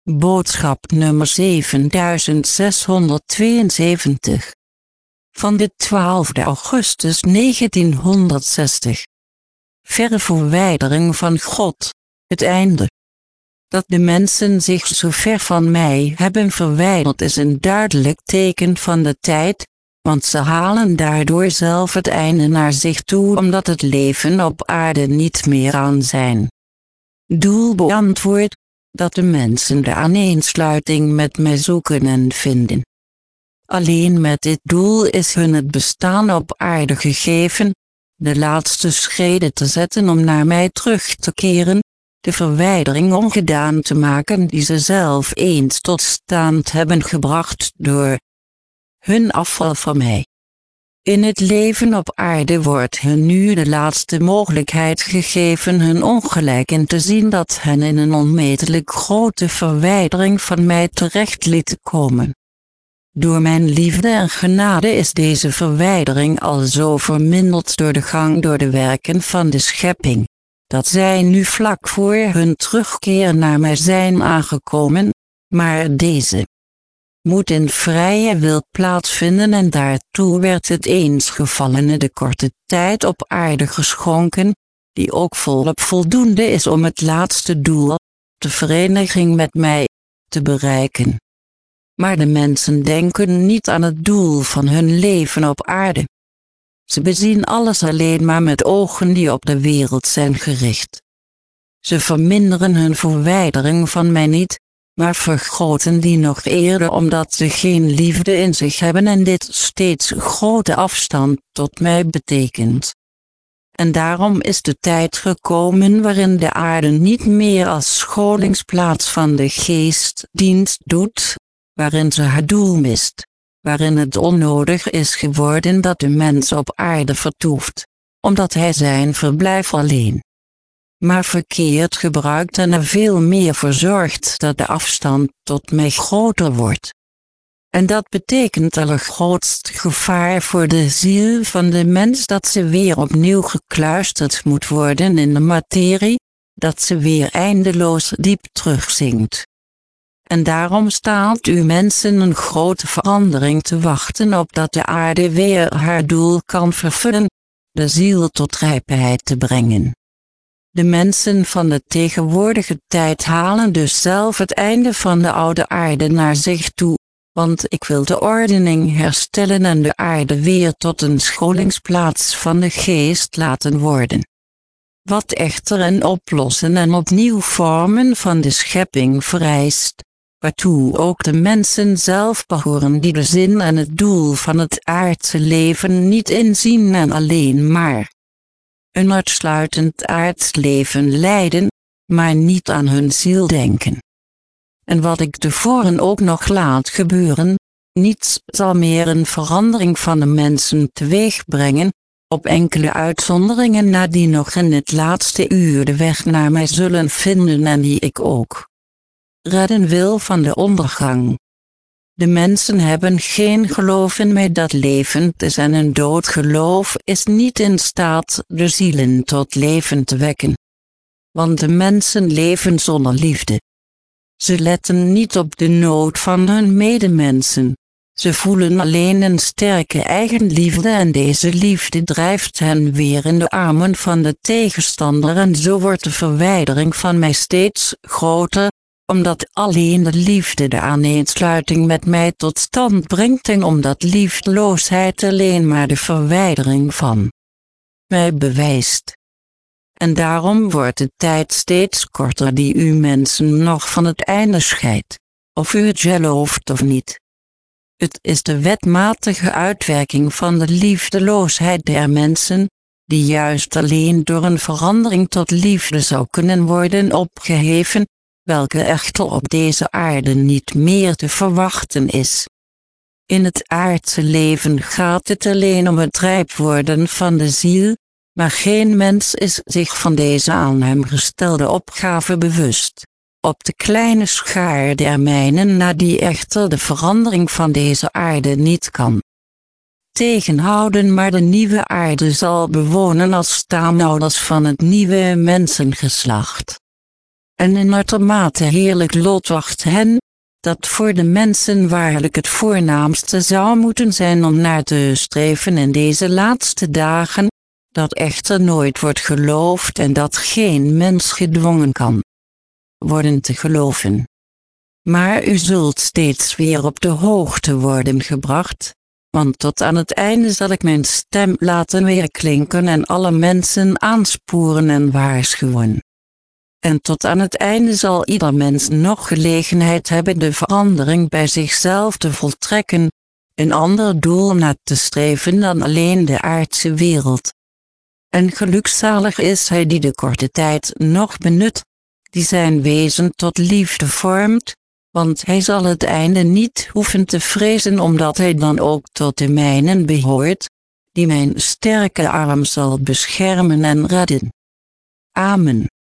Boodschap nummer 7672. Van de 12e augustus 1960. Verre verwijdering van God, het einde. Dat de mensen zich zo ver van mij hebben verwijderd is een duidelijk teken van de tijd, want ze halen daardoor zelf het einde naar zich toe omdat het leven op aarde niet meer aan zijn doel beantwoordt, dat de mensen de aaneensluiting met mij zoeken en vinden. Alleen met dit doel is hun het bestaan op aarde gegeven, de laatste schreden te zetten om naar mij terug te keren, de verwijdering ongedaan te maken die ze zelf eens tot stand hebben gebracht door hun afval van mij. In het leven op aarde wordt hun nu de laatste mogelijkheid gegeven hun ongelijk in te zien dat hen in een onmetelijk grote verwijdering van mij terecht liet komen. Door mijn liefde en genade is deze verwijdering al zo verminderd door de gang door de werken van de schepping, dat zij nu vlak voor hun terugkeer naar mij zijn aangekomen, maar deze moet in vrije wil plaatsvinden en daartoe werd het eensgevallene de korte tijd op aarde geschonken, die ook volop voldoende is om het laatste doel, de vereniging met mij, te bereiken. Maar de mensen denken niet aan het doel van hun leven op aarde. Ze bezien alles alleen maar met ogen die op de wereld zijn gericht. Ze verminderen hun verwijdering van mij niet, maar vergroten die nog eerder omdat ze geen liefde in zich hebben en dit steeds grote afstand tot mij betekent. En daarom is de tijd gekomen waarin de aarde niet meer als scholingsplaats van de geest dienst doet, waarin ze haar doel mist, waarin het onnodig is geworden dat de mens op aarde vertoeft, omdat hij zijn verblijf alleen maar verkeerd gebruikt en er veel meer voor zorgt dat de afstand tot mij groter wordt. En dat betekent allergrootst gevaar voor de ziel van de mens dat ze weer opnieuw gekluisterd moet worden in de materie, dat ze weer eindeloos diep terugzinkt. En daarom staat u mensen een grote verandering te wachten opdat de aarde weer haar doel kan vervullen, de ziel tot rijpheid te brengen. De mensen van de tegenwoordige tijd halen dus zelf het einde van de oude aarde naar zich toe, want ik wil de ordening herstellen en de aarde weer tot een scholingsplaats van de geest laten worden. Wat echter een oplossen en opnieuw vormen van de schepping vereist, waartoe ook de mensen zelf behoren die de zin en het doel van het aardse leven niet inzien en alleen maar een uitsluitend aards leven leiden, maar niet aan hun ziel denken. En wat ik tevoren ook nog laat gebeuren, niets zal meer een verandering van de mensen teweeg brengen, op enkele uitzonderingen na die nog in het laatste uur de weg naar mij zullen vinden en die ik ook redden wil van de ondergang. De mensen hebben geen geloof in mij dat levend is en een dood geloof is niet in staat de zielen tot leven te wekken. Want de mensen leven zonder liefde. Ze letten niet op de nood van hun medemensen. Ze voelen alleen een sterke eigenliefde en deze liefde drijft hen weer in de armen van de tegenstander en zo wordt de verwijdering van mij steeds groter, omdat alleen de liefde de aaneensluiting met mij tot stand brengt en omdat liefdeloosheid alleen maar de verwijdering van mij bewijst. En daarom wordt de tijd steeds korter die u mensen nog van het einde scheidt, of u het gelooft of niet. Het is de wetmatige uitwerking van de liefdeloosheid der mensen, die juist alleen door een verandering tot liefde zou kunnen worden opgeheven, welke echter op deze aarde niet meer te verwachten is. In het aardse leven gaat het alleen om het rijp worden van de ziel, maar geen mens is zich van deze aan hem gestelde opgave bewust. Op de kleine schaar der mijnen na die echter de verandering van deze aarde niet kan tegenhouden, maar de nieuwe aarde zal bewonen als stamouders van het nieuwe mensengeslacht. En een uitermate heerlijk lot wacht hen, dat voor de mensen waarlijk het voornaamste zou moeten zijn om naar te streven in deze laatste dagen, dat echter nooit wordt geloofd en dat geen mens gedwongen kan worden te geloven. Maar u zult steeds weer op de hoogte worden gebracht, want tot aan het einde zal ik mijn stem laten weerklinken en alle mensen aansporen en waarschuwen. En tot aan het einde zal ieder mens nog gelegenheid hebben de verandering bij zichzelf te voltrekken, een ander doel na te streven dan alleen de aardse wereld. En gelukzalig is hij die de korte tijd nog benut, die zijn wezen tot liefde vormt, want hij zal het einde niet hoeven te vrezen omdat hij dan ook tot de mijnen behoort, die mijn sterke arm zal beschermen en redden. Amen.